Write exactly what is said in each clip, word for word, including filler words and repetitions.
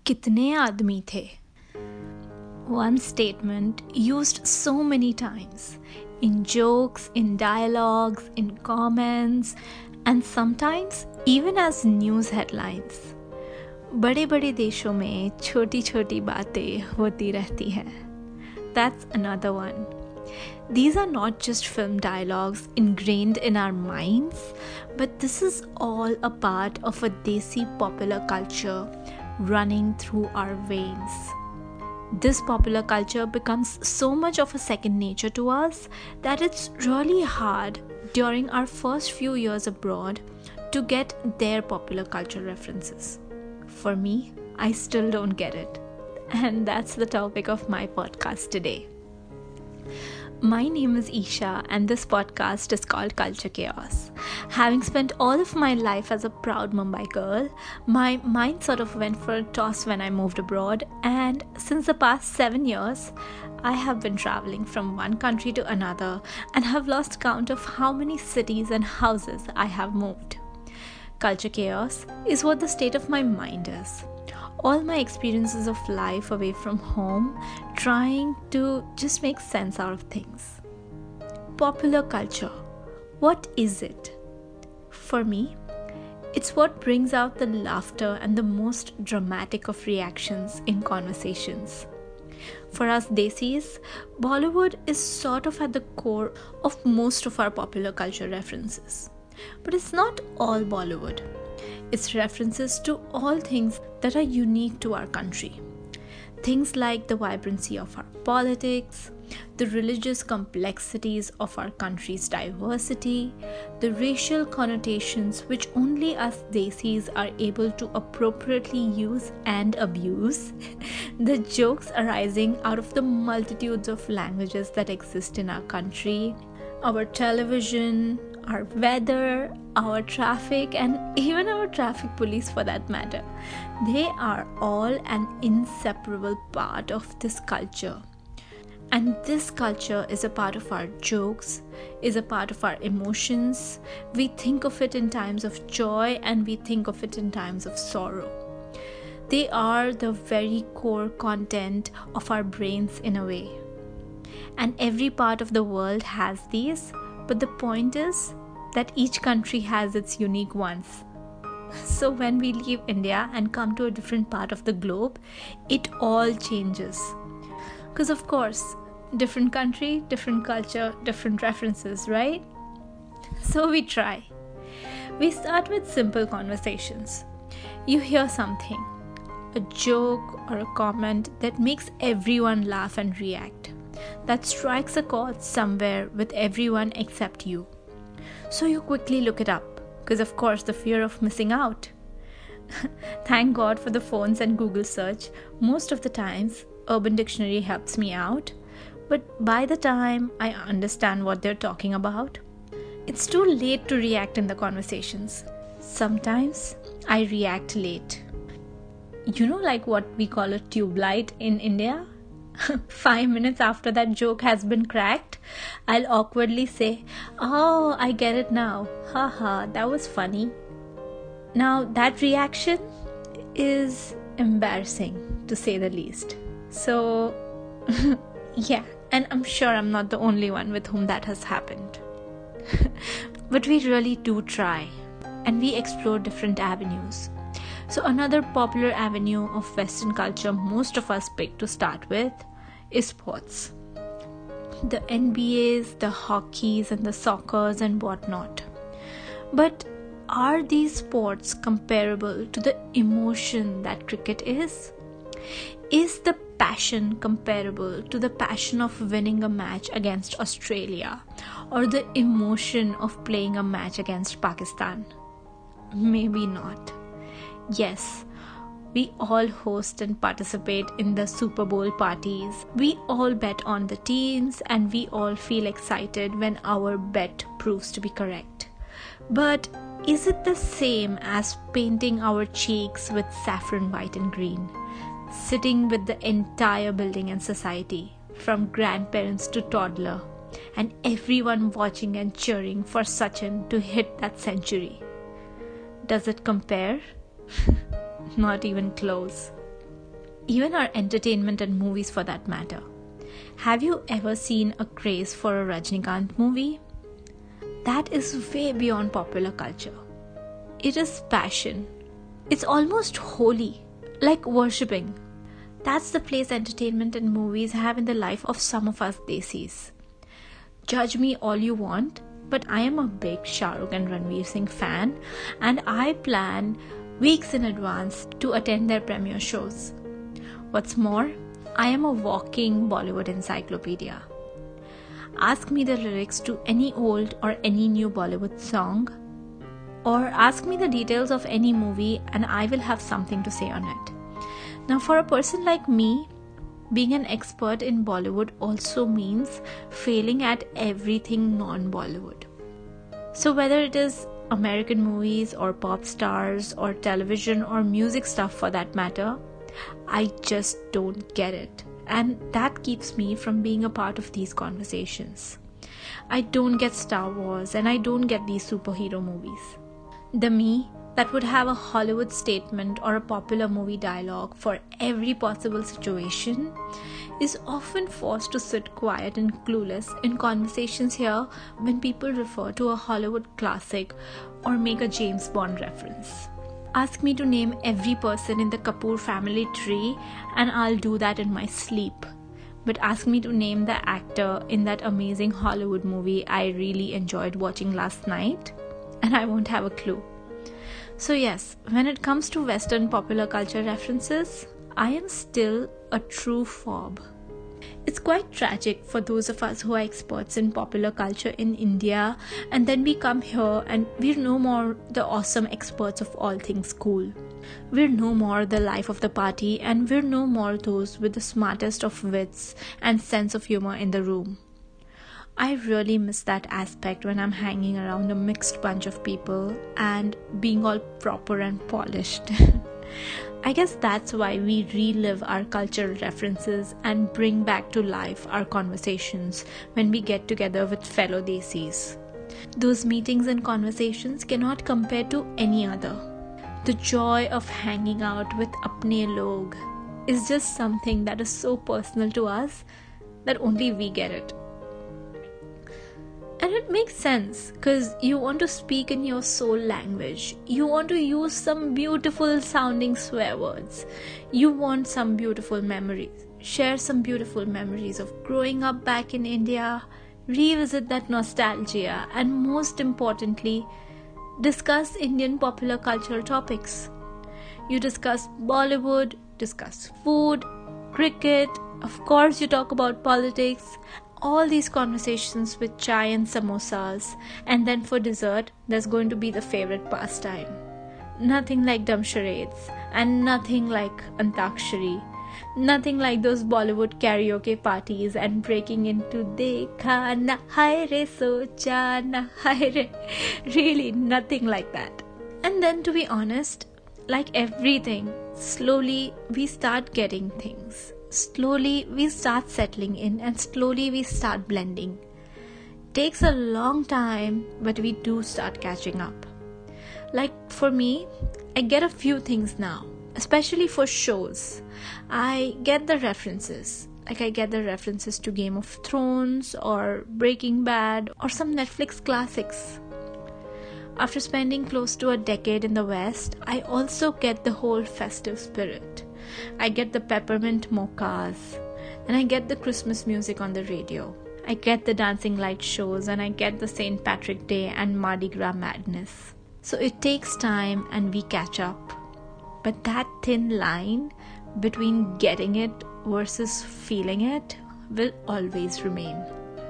कितने आदमी थे? One statement used so many times in jokes, in dialogues, in comments, and sometimes even as news headlines. बड़े बड़े देशों में छोटी छोटी बातें होती रहती हैं. That's another one. These are not just film dialogues ingrained in our minds, but this is all a part of a desi popular culture running through our veins. This popular culture becomes so much of a second nature to us that it's really hard during our first few years abroad to get their popular culture references. For me, I still don't get it. And that's the topic of my podcast today. My name is Isha and this podcast is called Culture Chaos. Having spent all of my life as a proud Mumbai girl, my mind sort of went for a toss when I moved abroad, and since the past seven years, I have been traveling from one country to another and have lost count of how many cities and houses I have moved. Culture chaos is what the state of my mind is. All my experiences of life away from home, trying to just make sense out of things. Popular culture. What is it? For me, it's what brings out the laughter and the most dramatic of reactions in conversations. For us Desis, Bollywood is sort of at the core of most of our popular culture references. But it's not all Bollywood. It's references to all things that are unique to our country. Things like the vibrancy of our politics, the religious complexities of our country's diversity, the racial connotations which only us Desis are able to appropriately use and abuse, the jokes arising out of the multitudes of languages that exist in our country, our television, our weather, our traffic, and even our traffic police for that matter. They are all an inseparable part of this culture. And this culture is a part of our jokes, is a part of our emotions. We think of it in times of joy and we think of it in times of sorrow. They are the very core content of our brains in a way. And every part of the world has these, but the point is that each country has its unique ones. So when we leave India and come to a different part of the globe, it all changes. Because of course, different country, different culture, different references, right? So we try. We start with simple conversations. You hear something, a joke or a comment that makes everyone laugh and react. That strikes a chord somewhere with everyone except you. So you quickly look it up, because of course the fear of missing out. Thank God for the phones and Google search. Most of the times, Urban Dictionary helps me out. But by the time I understand what they're talking about, it's too late to react in the conversations. Sometimes I react late. You know, like what we call a tube light in India? Five minutes after that joke has been cracked, I'll awkwardly say, "Oh, I get it now. Haha, that was funny." Now, that reaction is embarrassing, to say the least. So, yeah, and I'm sure I'm not the only one with whom that has happened. But we really do try, and we explore different avenues. So another popular avenue of Western culture most of us pick to start with is sports. The N B As, the hockeys and the soccers and whatnot. But are these sports comparable to the emotion that cricket is? Is the passion comparable to the passion of winning a match against Australia or the emotion of playing a match against Pakistan? Maybe not. Yes, we all host and participate in the Super Bowl parties. We all bet on the teams and we all feel excited when our bet proves to be correct. But is it the same as painting our cheeks with saffron, white and green? Sitting with the entire building and society, from grandparents to toddler, and everyone watching and cheering for Sachin to hit that century? Does it compare? Not even close. even our entertainment and movies for that matter. Have you ever seen a craze for a Rajinikanth movie? That is way beyond popular culture. It is passion. It's almost holy, like worshipping. That's the place entertainment and movies have in the life of some of us desis. Judge me all you want, but I am a big Shah Rukh and Ranveer Singh fan, and I plan weeks in advance to attend their premiere shows. What's more, I am a walking Bollywood encyclopedia. Ask me the lyrics to any old or any new Bollywood song, or ask me the details of any movie and I will have something to say on it. Now, for a person like me, being an expert in Bollywood also means failing at everything non-Bollywood. So whether it is American movies or pop stars or television or music stuff for that matter, I just don't get it. And that keeps me from being a part of these conversations. I don't get Star Wars and I don't get these superhero movies. The me that would have a Hollywood statement or a popular movie dialogue for every possible situation is often forced to sit quiet and clueless in conversations here when people refer to a Hollywood classic or make a James Bond reference. Ask me to name every person in the Kapoor family tree and I'll do that in my sleep. But ask me to name the actor in that amazing Hollywood movie I really enjoyed watching last night and I won't have a clue. So yes, when it comes to Western popular culture references, I am still a true fob. It's quite tragic for those of us who are experts in popular culture in India and then we come here and we're no more the awesome experts of all things cool. We're no more the life of the party and we're no more those with the smartest of wits and sense of humor in the room. I really miss that aspect when I'm hanging around a mixed bunch of people and being all proper and polished. I guess that's why we relive our cultural references and bring back to life our conversations when we get together with fellow desis. Those meetings and conversations cannot compare to any other. The joy of hanging out with apne log is just something that is so personal to us that only we get it. And it makes sense because you want to speak in your soul language. You want to use some beautiful sounding swear words. You want some beautiful memories. Share some beautiful memories of growing up back in India. Revisit that nostalgia. And most importantly, discuss Indian popular cultural topics. You discuss Bollywood, discuss food, cricket. Of course, you talk about politics. All these conversations with chai and samosas, and then for dessert there's going to be the favorite pastime. Nothing like dumb charades and nothing like Antakshari, nothing like those Bollywood karaoke parties and breaking into Dekha na hai re socha na hai re. Really nothing like that. And then to be honest, like everything, slowly we start getting things. Slowly we start settling in and slowly we start blending. Takes a long time, but we do start catching up. Like for me, I get a few things now, especially for shows. I get the references. Like I get the references to Game of Thrones or Breaking Bad or some Netflix classics. After spending close to a decade in the West, I also get the whole festive spirit. I get the peppermint mochas and I get the Christmas music on the radio. I get the dancing light shows and I get the Saint Patrick Day and Mardi Gras madness. So it takes time and we catch up. But that thin line between getting it versus feeling it will always remain.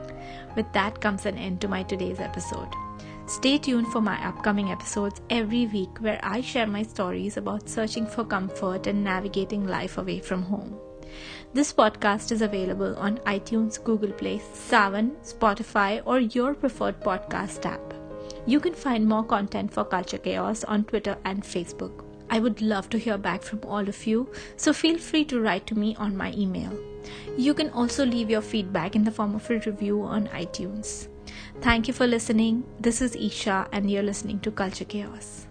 With that comes an end to my today's episode. Stay tuned for my upcoming episodes every week where I share my stories about searching for comfort and navigating life away from home. This podcast is available on iTunes, Google Play, Saavn, Spotify, or your preferred podcast app. You can find more content for Culture Chaos on Twitter and Facebook. I would love to hear back from all of you, so feel free to write to me on my email. You can also leave your feedback in the form of a review on iTunes. Thank you for listening. This is Isha and you're listening to Culture Chaos.